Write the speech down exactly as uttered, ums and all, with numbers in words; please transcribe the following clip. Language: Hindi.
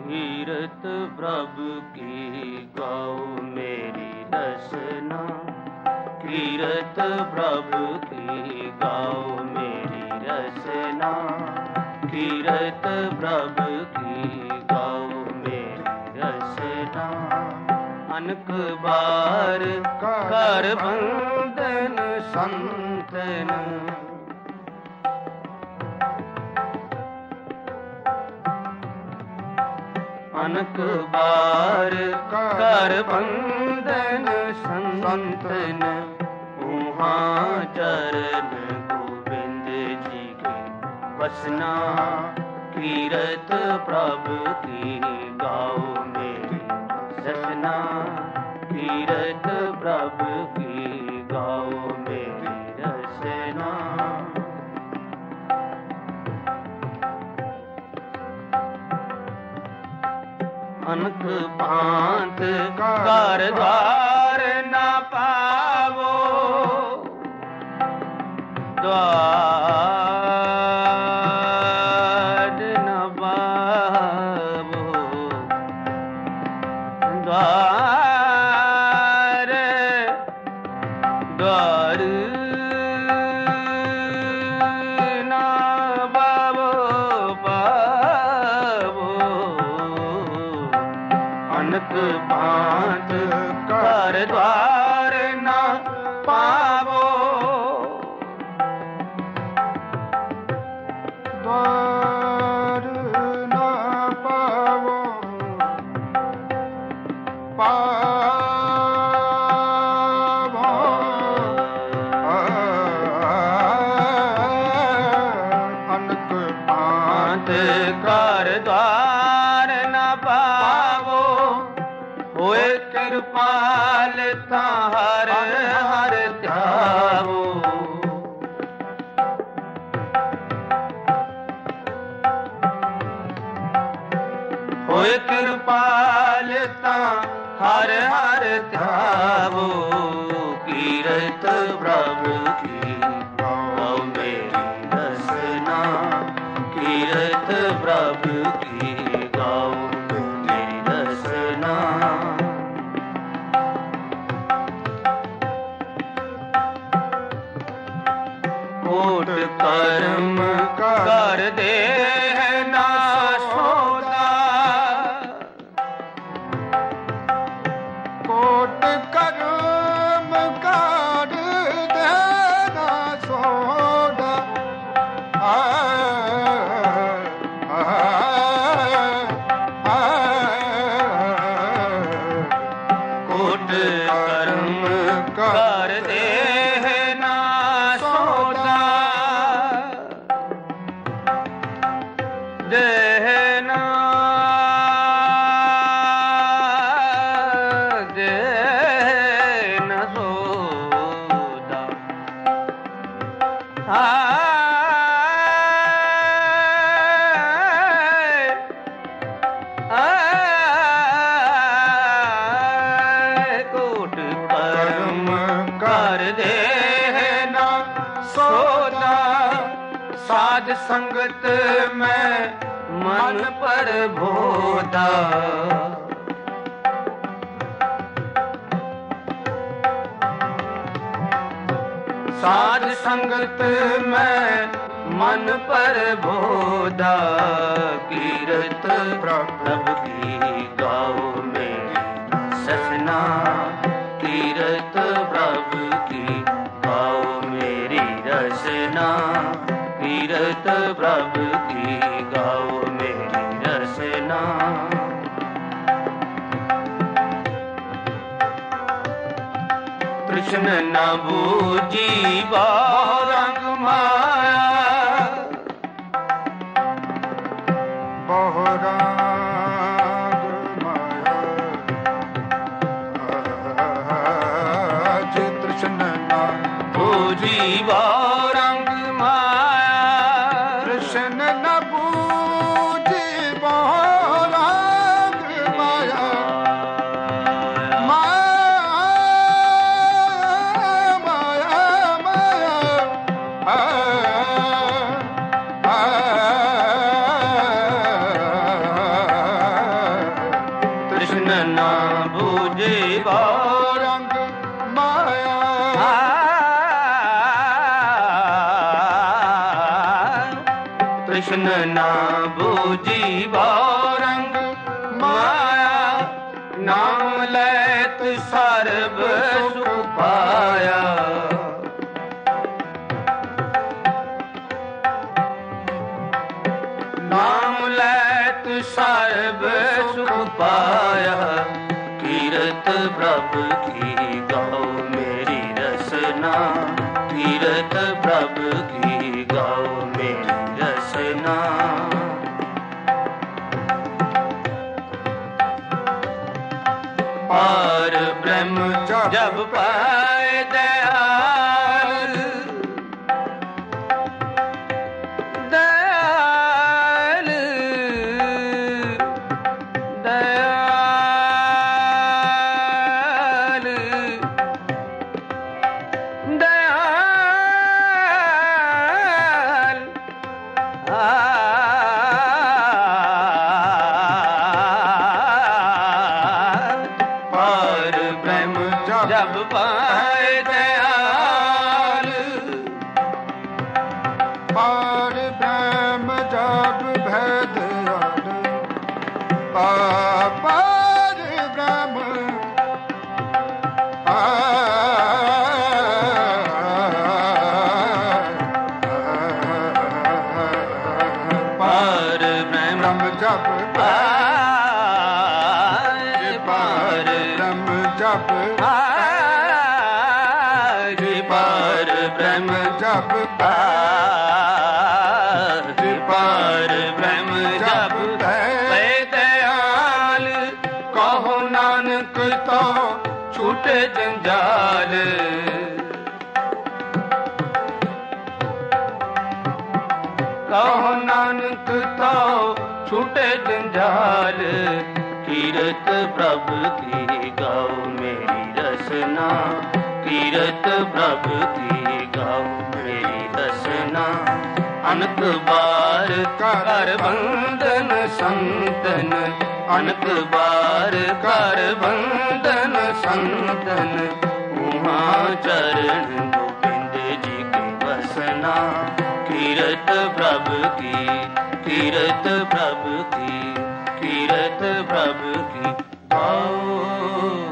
कीरत प्रभु की गाओ मेरी रसना, कीरत प्रभु की गाओ मेरी रसना, कीरत प्रभु की गाओ मेरी रसना। अनक बार कर बंधन संतन, अनक बार कर बंधन संतन, वहाँ चरण गोविंद जी के बसना। कीरत प्रभु की गाओ मेरी रसना, कीरत प्रभु की गाओ मेरी रसना। अनक पांत कर द्वार न पावो, द्वार न पावो, द्वार द्वार न पावो पावो। अनक पांत कर द्वार न पावो, द्वार न पावो पावो। अनक पांत कर द्वार न पावो, होए कृपाल तार हर ध्यावो। होए कृपाल तार हर ध्यावो। कीरत प्रभु की गाओ मेरी रसना, कीरत प्रभु की गाओ मेरी रसना। कोट कर्म कर दे ना सोदा, कोट कर्म कर देना सोदा। कोट कर्म कर दे ना सोदा, देना देना सोदा। आय आय कोट कर्म कर देना सोदा। साध संगत में मन पर बोधा, साध संगत में मन पर बोधा। कीरत प्रभु की गाओ मेरी ससना, कीरत प्रभु की गाओ मेरी रसना, कीरत प्रभु की गाओ मेरी रसना। कृष्ण न बूझी बहुरंग माया, बहुरंग माया। जे कृष्ण न बूझी बहुरंग माया, कृष्ण न बूझी बहुरंग माया। माया माया माया कृष्ण ना बूझी रंग माया कृष्ण ना बूझी रंग माया नाम लेत सर्ब सुख पाया नाम लेत सर्ब सुख पाया कीरत प्रभु की गाओ मेरी रसना कीरत प्रभु की गाओ मेरी रसना पार ब्रह्म जब पाए दयाल दयाल दयाल दयाल पार ब्रह्म जब पाए दयाल पार ब्रह्म जब भेद पार ब्रह्म पार ब्रह्म जब पार ब्रह्म जब आज पार ब्रह्म जब आज पार ब्रह्म जब पै दयाल कहो नानक तो छूटे जंजाल कहो नानक तो छूटे जंजाल कीरत प्रभु की गाओ मेरी रसना कीरत प्रभु की गाओ मेरी रसना अनक बार कर बंधन संतन अनक बार कर बंधन संतन उहाँ चरण गोविंद जी के बसना कीरत प्रभु की कीरत प्रभु की कीरत प्रभु की गाओ